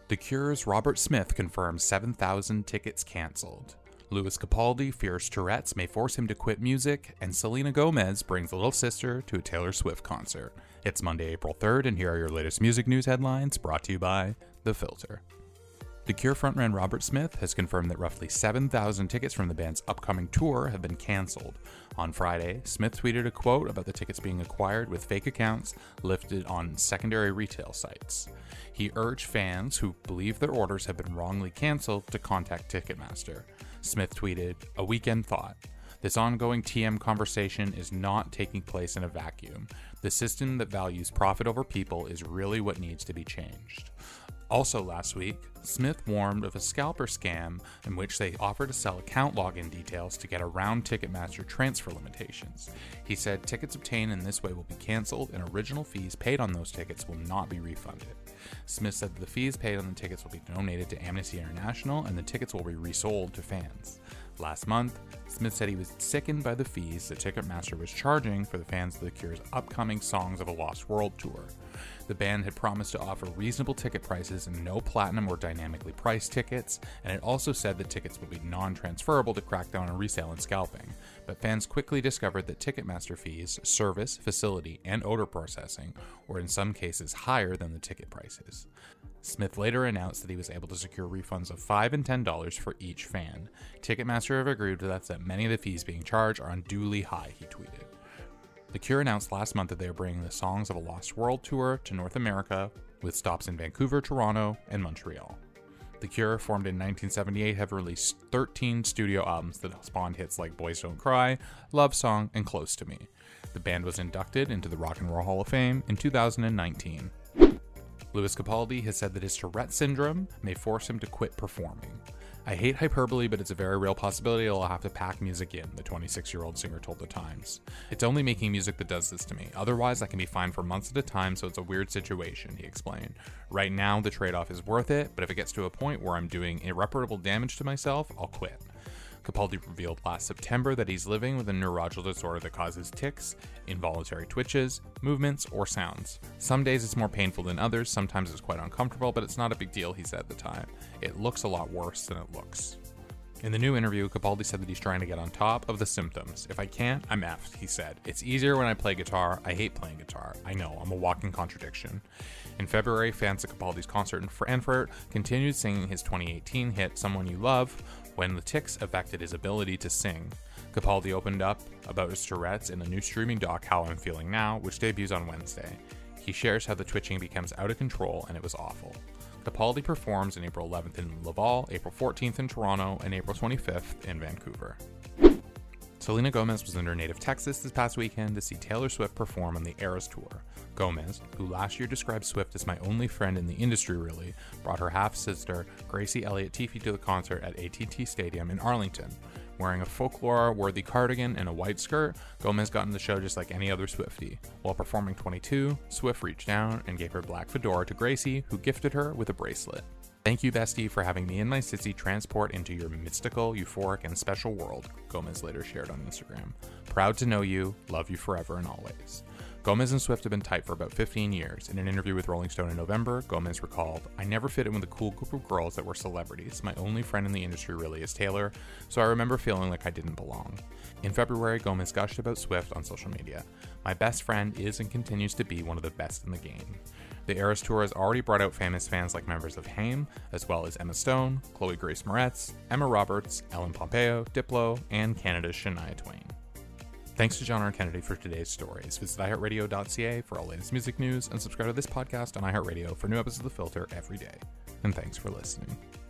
The Cure's Robert Smith confirms 7,000 tickets cancelled. Lewis Capaldi fears Tourette's may force him to quit music, and Selena Gomez brings a little sister to a Taylor Swift concert. It's Monday, April 3rd, and here are your latest music news headlines brought to you by The Filter. The Cure frontman Robert Smith has confirmed that roughly 7,000 tickets from the band's upcoming tour have been cancelled. On Friday, Smith tweeted a quote about the tickets being acquired with fake accounts listed on secondary retail sites. He urged fans who believe their orders have been wrongly cancelled to contact Ticketmaster. Smith tweeted, "A weekend thought. This ongoing TM conversation is not taking place in a vacuum. The system that values profit over people is really what needs to be changed." Also last week, Smith warned of a scalper scam in which they offered to sell account login details to get around Ticketmaster transfer limitations. He said tickets obtained in this way will be canceled and original fees paid on those tickets will not be refunded. Smith said that the fees paid on the tickets will be donated to Amnesty International and the tickets will be resold to fans. Last month, Smith said he was sickened by the fees that Ticketmaster was charging for the fans of The Cure's upcoming Songs of a Lost World tour. The band had promised to offer reasonable ticket prices and no platinum or dynamically priced tickets, and it also said that tickets would be non-transferable to crack down on resale and scalping. But fans quickly discovered that Ticketmaster fees, service, facility, and order processing were in some cases higher than the ticket prices. Smith later announced that he was able to secure refunds of $5 and $10 for each fan. Ticketmaster have agreed with us that many of the fees being charged are unduly high, he tweeted. The Cure announced last month that they are bringing the Songs of a Lost World tour to North America, with stops in Vancouver, Toronto, and Montreal. The Cure, formed in 1978, have released 13 studio albums that spawned hits like Boys Don't Cry, Love Song, and Close to Me. The band was inducted into the Rock and Roll Hall of Fame in 2019. Lewis Capaldi has said that his Tourette syndrome may force him to quit performing. "I hate hyperbole, but it's a very real possibility I'll have to pack music in," the 26-year-old singer told The Times. "It's only making music that does this to me. Otherwise, I can be fine for months at a time, so it's a weird situation," he explained. "Right now, the trade-off is worth it, but if it gets to a point where I'm doing irreparable damage to myself, I'll quit." Capaldi revealed last September that he's living with a neurological disorder that causes tics, involuntary twitches, movements, or sounds. "Some days it's more painful than others, sometimes it's quite uncomfortable, but it's not a big deal," he said at the time. "It looks a lot worse than it looks." In the new interview, Capaldi said that he's trying to get on top of the symptoms. "If I can't, I'm effed," he said. "It's easier when I play guitar. I hate playing guitar. I know, I'm a walking contradiction." In February, fans at Capaldi's concert in Frankfurt continued singing his 2018 hit Someone You Love when the tics affected his ability to sing. Capaldi opened up about his Tourette's in the new streaming doc How I'm Feeling Now, which debuts on Wednesday. He shares how the twitching becomes out of control and it was awful. Capaldi performs on April 11th in Laval, April 14th in Toronto, and April 25th in Vancouver. Selena Gomez was in her native Texas this past weekend to see Taylor Swift perform on the Eras Tour. Gomez, who last year described Swift as "my only friend in the industry really," brought her half-sister Gracie Elliott Tiffy to the concert at AT&T Stadium in Arlington. Wearing a folklore-worthy cardigan and a white skirt, Gomez got in the show just like any other Swiftie. While performing 22, Swift reached down and gave her black fedora to Gracie, who gifted her with a bracelet. "Thank you, bestie, for having me and my sissy transport into your mystical, euphoric, and special world," Gomez later shared on Instagram. "Proud to know you, love you forever and always." Gomez and Swift have been tight for about 15 years. In an interview with Rolling Stone in November, Gomez recalled, "I never fit in with a cool group of girls that were celebrities. My only friend in the industry really is Taylor, so I remember feeling like I didn't belong." In February, Gomez gushed about Swift on social media. "My best friend is and continues to be one of the best in the game." The Eras Tour has already brought out famous fans like members of Haim, as well as Emma Stone, Chloe Grace Moretz, Emma Roberts, Ellen Pompeo, Diplo, and Canada's Shania Twain. Thanks to John R. Kennedy for today's stories. Visit iHeartRadio.ca for all latest music news, and subscribe to this podcast on iHeartRadio for new episodes of The Filter every day. And thanks for listening.